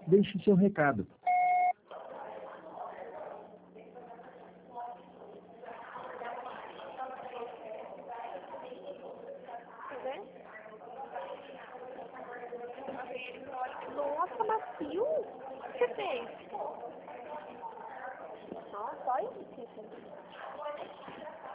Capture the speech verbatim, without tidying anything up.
Deixe seu recado. Nossa, macio? O que você fez? Nossa, olha isso.